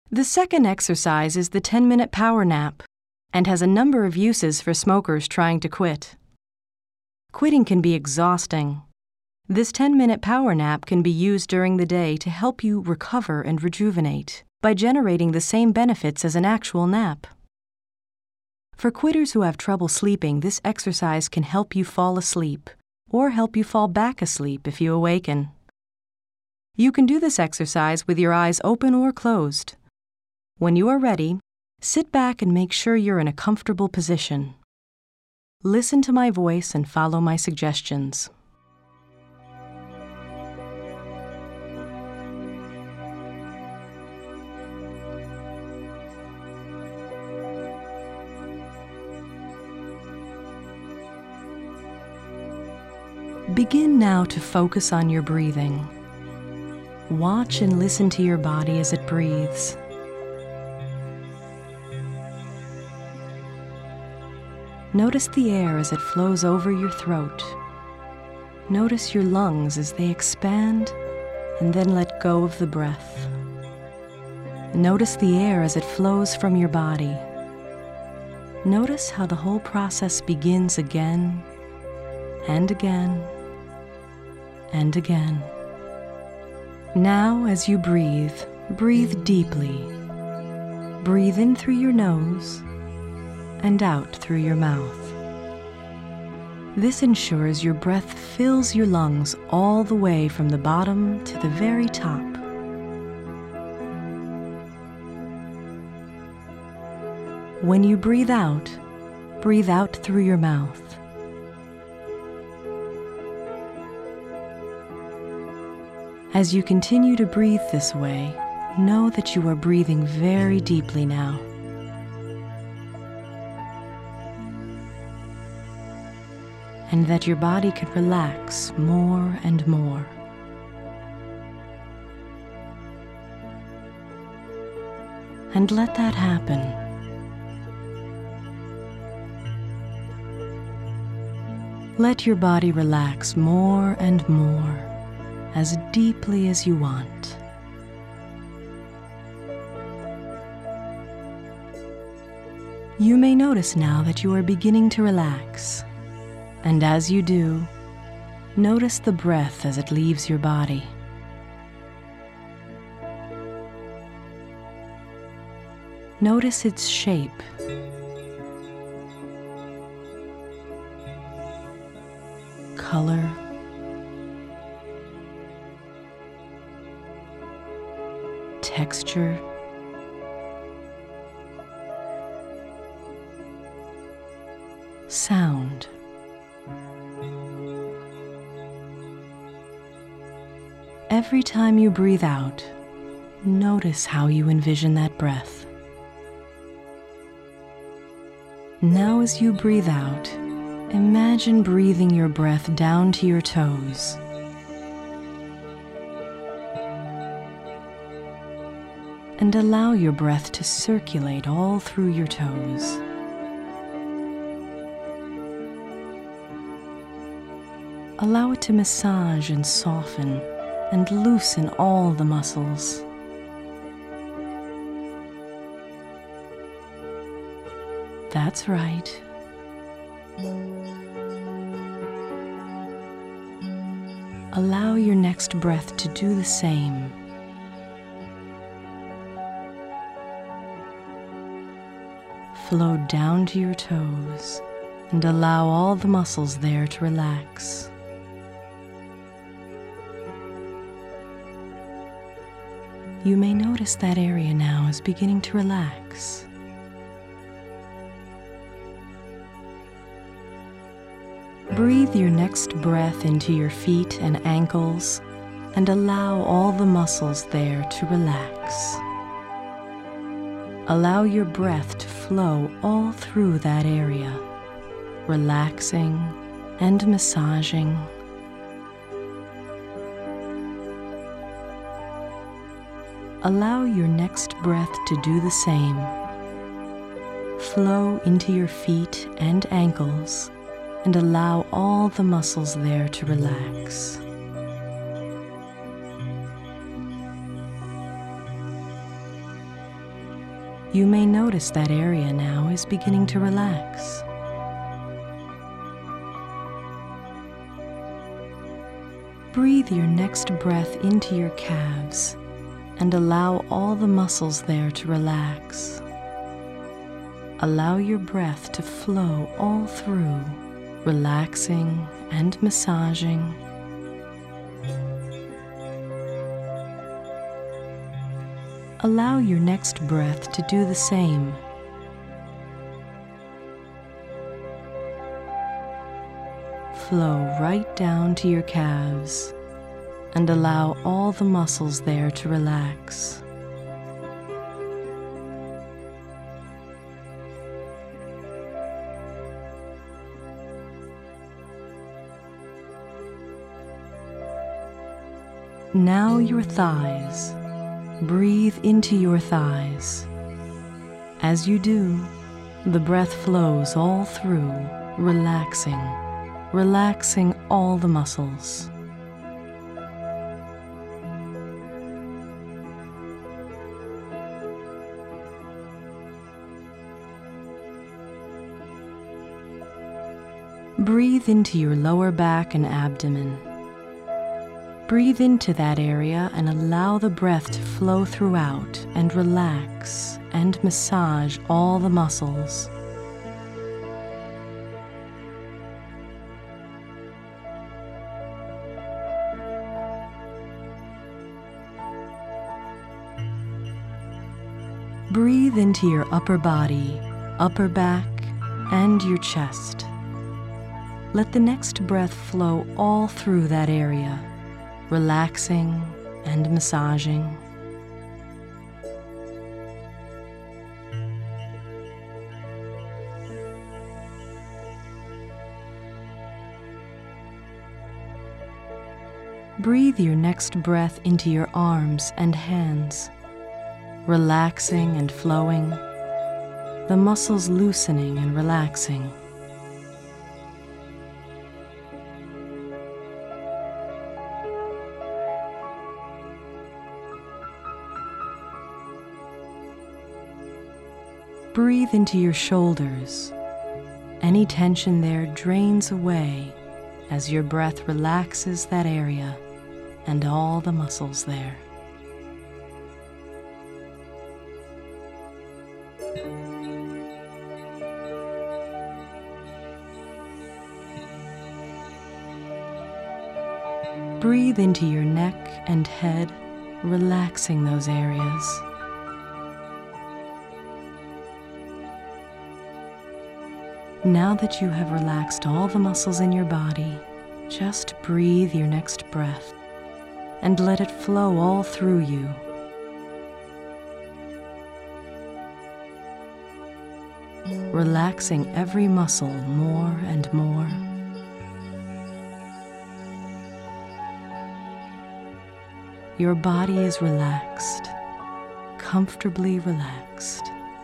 The second exercise is the 10-minute power nap and has a number of uses for smokers trying to quit. Quitting can be exhausting. This 10-minute power nap can be used during the day to help you recover and rejuvenate by generating the same benefits as an actual nap. For quitters who have trouble sleeping, this exercise can help you fall asleep or help you fall back asleep if you awaken. You can do this exercise with your eyes open or closed. When you are ready, sit back and make sure you're in a comfortable position. Listen to my voice and follow my suggestions. Begin now to focus on your breathing. Watch and listen to your body as it breathes. Notice the air as it flows over your throat. Notice your lungs as they expand and then let go of the breath. Notice the air as it flows from your body. Notice how the whole process begins again and again and again. Now, as you breathe, breathe deeply. Breathe in through your nose and out through your mouth. This ensures your breath fills your lungs all the way from the bottom to the very top. When you breathe out through your mouth. As you continue to breathe this way, know that you are breathing very deeply now. And that your body can relax more and more. And let that happen. Let your body relax more and more, as deeply as you want. You may notice now that you are beginning to relax. And as you do, notice the breath as it leaves your body. Notice its shape. Color. Texture. Sound. Every time you breathe out, notice how you envision that breath. Now as you breathe out, imagine breathing your breath down to your toes. And allow your breath to circulate all through your toes. Allow it to massage and soften and loosen all the muscles. That's right. Allow your next breath to do the same. Flow down to your toes and allow all the muscles there to relax. You may notice that area now is beginning to relax. Breathe your next breath into your feet and ankles and allow all the muscles there to relax. Allow your breath to flow all through that area, relaxing and massaging. Allow your next breath to do the same. Flow into your feet and ankles and allow all the muscles there to relax. You may notice that area now is beginning to relax. Breathe your next breath into your calves and allow all the muscles there to relax. Allow your breath to flow all through, relaxing and massaging. Allow your next breath to do the same. Flow right down to your calves and allow all the muscles there to relax. Now your thighs. Breathe into your thighs. As you do, the breath flows all through, relaxing all the muscles. Breathe into your lower back and abdomen. Breathe into that area and allow the breath to flow throughout and relax and massage all the muscles. Breathe into your upper body, upper back, and your chest. Let the next breath flow all through that area, relaxing and massaging. Breathe your next breath into your arms and hands, relaxing and flowing, the muscles loosening and relaxing. Breathe into your shoulders. Any tension there drains away as your breath relaxes that area and all the muscles there. Breathe into your neck and head, relaxing those areas. Now that you have relaxed all the muscles in your body, just breathe your next breath and let it flow all through you. Relaxing every muscle more and more. Your body is relaxed, comfortably relaxed.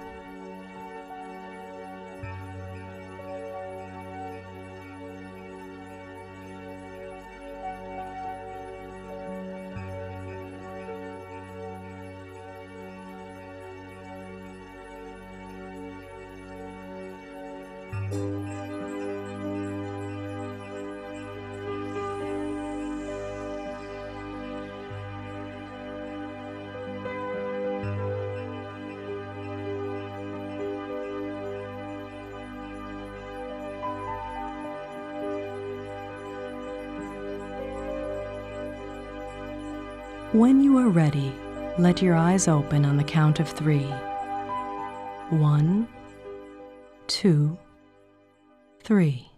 When you are ready, let your eyes open on the count of 3. 1, 2, 3.